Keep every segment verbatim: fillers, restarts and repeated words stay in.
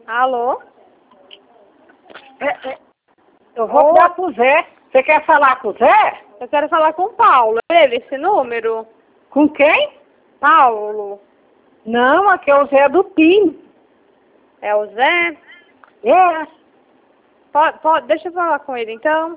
Alô? É, é, eu vou oh. dar pro Zé. Você quer falar com o Zé? Eu quero falar com o Paulo. Ele, esse número? Com quem? Paulo. Não, aqui é o Zé do Pino. É o Zé? É. Pode, pode, deixa eu falar com ele, então.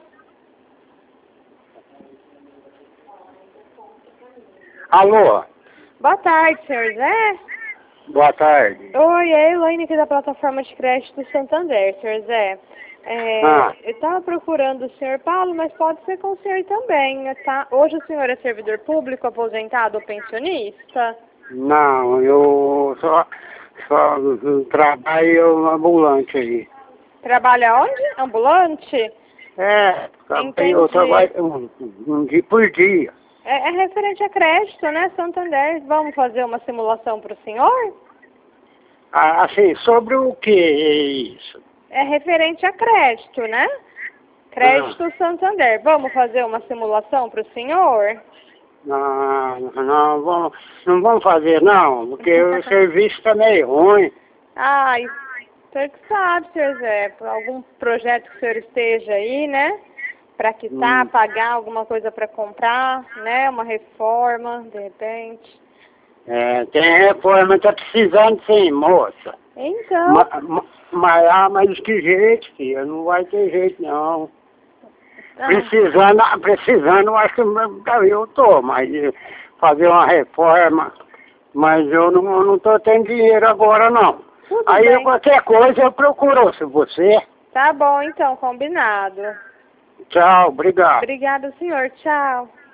Alô? Boa tarde, senhor Zé. Boa tarde. Oi, é a Elaine aqui da plataforma de crédito do Santander, senhor Zé. É, ah. Eu estava procurando o senhor Paulo, mas pode ser com o senhor também, tá? Hoje o senhor é servidor público, aposentado ou pensionista? Não, eu só, só trabalho ambulante aí. Trabalha onde? Ambulante? É, Entendi. eu trabalho um, um dia por dia. É, é referente a crédito, né, Santander? Vamos fazer uma simulação para o senhor? Ah, assim, sobre o que é isso? É referente a crédito, né? Crédito Ah. Santander. Vamos fazer uma simulação para o senhor? Não, não, vamos, não vamos fazer não, porque o serviço está meio ruim. Ai, o senhor que sabe, senhor Zé, por algum projeto que o senhor esteja aí, né? Para quitar, Hum. pagar alguma coisa para comprar, né? Uma reforma, de repente. É, tem reforma, tá precisando sim, moça. Então. Ma, ma, mas, ah, mas que jeito, filha, não vai ter jeito não. Ah. Precisando, precisando, acho que eu tô, mas fazer uma reforma, mas eu não, não tô tendo dinheiro agora não. Tudo Aí bem. qualquer coisa eu procuro, se você. Tá bom, então, combinado. Tchau, obrigado. Obrigada, senhor. Tchau.